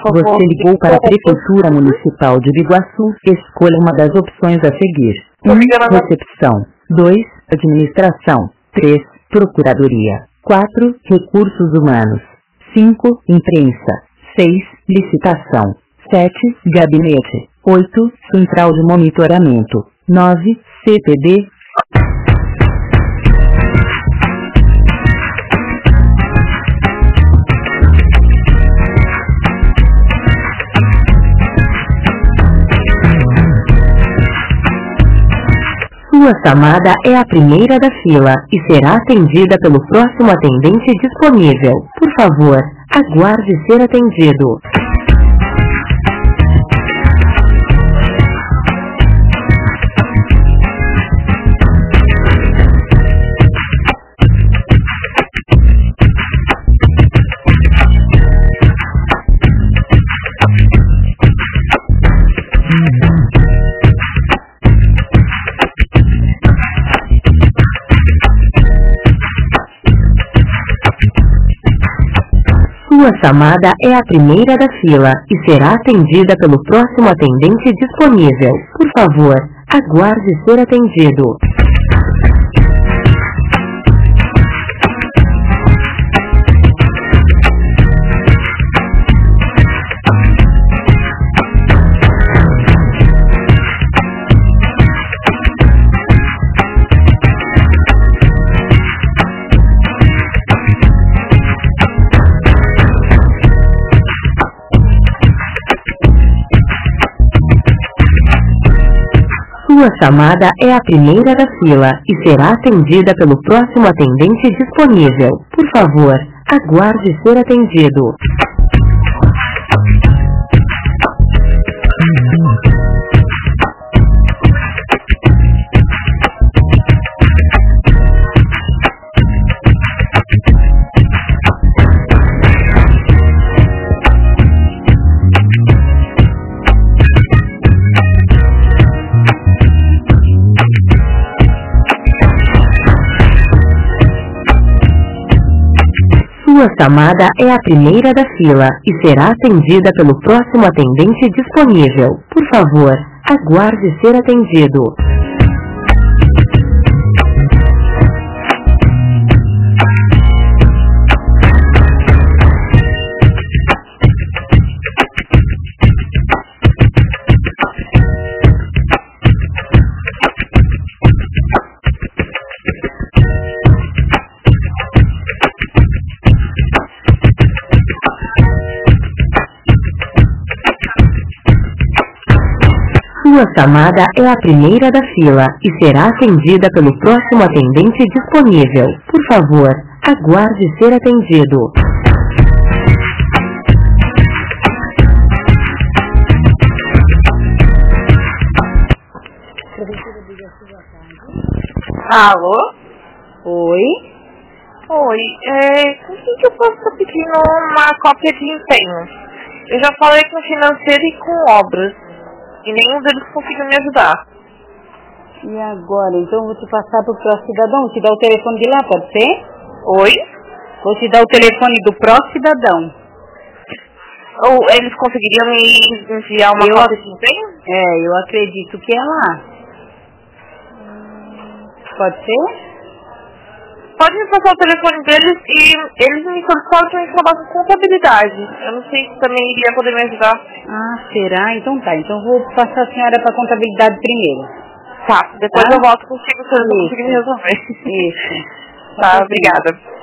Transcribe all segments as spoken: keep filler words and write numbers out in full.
por favor. Você ligou para a Prefeitura Municipal de Biguaçu. Escolha uma das opções a seguir. um. Recepção. dois. Administração. três. Procuradoria. quatro. Recursos humanos. cinco. Imprensa. seis. Licitação. sete. Gabinete. oito. Central de monitoramento. nove. C P D. Sua chamada é a primeira da fila e será atendida pelo próximo atendente disponível. Por favor, aguarde ser atendido. Sua chamada é a primeira da fila e será atendida pelo próximo atendente disponível. Por favor, aguarde ser atendido. Sua chamada é a primeira da fila e será atendida pelo próximo atendente disponível. Por favor, aguarde ser atendido. Sua chamada é a primeira da fila e será atendida pelo próximo atendente disponível. Por favor, aguarde ser atendido. Sua chamada é a primeira da fila e será atendida pelo próximo atendente disponível. Por favor, aguarde ser atendido. Alô? Oi? Oi, é, com quem que eu posso estar pedindo uma cópia de empenho? Eu já falei com o financeiro e com obras. E nenhum deles conseguiu me ajudar. E agora? Então eu vou te passar para o próximo cidadão. Te dar o telefone de lá, pode ser? Oi? Vou te dar o telefone do próximo cidadão. Ou eles conseguiriam me enviar uma eu cópia de empenho? É, eu acredito que é lá. Pode ser? Pode me passar o telefone deles e eles me solicitaram que eu trabalho com contabilidade. Eu não sei se também iria poder me ajudar. Ah, será? Então tá. Então vou passar a senhora para contabilidade primeiro. Tá, depois tá? eu volto contigo se eu não conseguir me resolver. Isso. Tá, obrigada.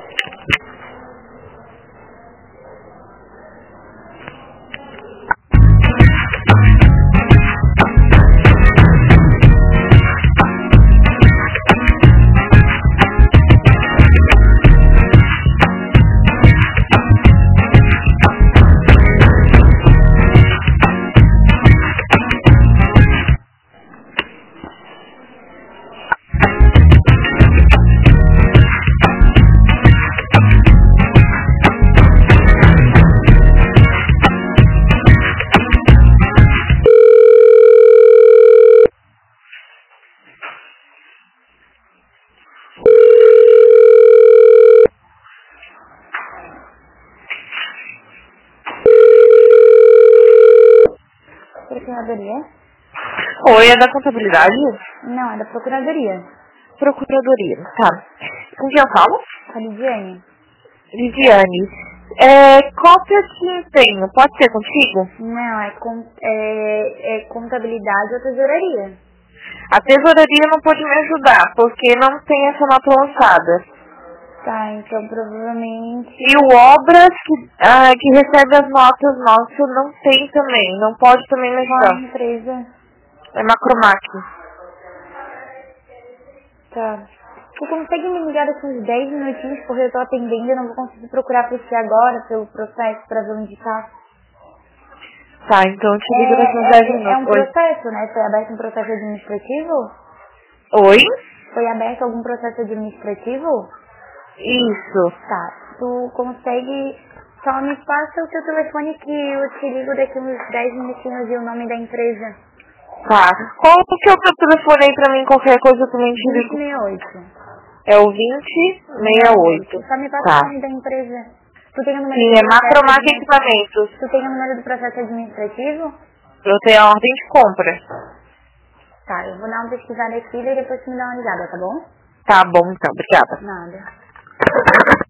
procuradoria? Oi, é da contabilidade? Não, é da procuradoria. Procuradoria, tá. Com quem eu falo? A Lidiane? Lidiane. É, cópia de empenho, pode ser contigo? Não, é, com, é, é contabilidade ou tesouraria. A tesouraria não pode me ajudar, porque não tem essa nota lançada. Tá, então provavelmente... E o Obras, que, ah, que recebe as notas nossas, não tem também, não pode também me ajudar. Qual empresa? É Macromac. Tá. Tu consegue me ligar daqui uns dez minutinhos, porque eu tô atendendo, eu não vou conseguir procurar por ti agora, pelo processo, pra ver onde tá. Tá, então eu te ligo daqui uns É, dez é, minutos. é um Oi. processo, né? Foi aberto um processo administrativo? Oi? Foi aberto algum processo administrativo? Isso. Tá. Tu consegue... Só me passa o teu telefone que eu te ligo daqui uns dez minutinhos e o nome da empresa. Tá. Qual que é o teu telefone aí pra mim? Qualquer coisa eu também te vinte e ligo. sessenta e oito. É o vinte sessenta e oito. Só me passa Tá. o nome da empresa. Tu tem o número Sim, do é processo Macromac admi- Equipamentos. Tu tem o número do processo administrativo? Eu tenho a ordem de compra. Tá, eu vou dar uma pesquisada aqui e depois tu me dá uma ligada, tá bom? Tá bom, então. Obrigada. Nada.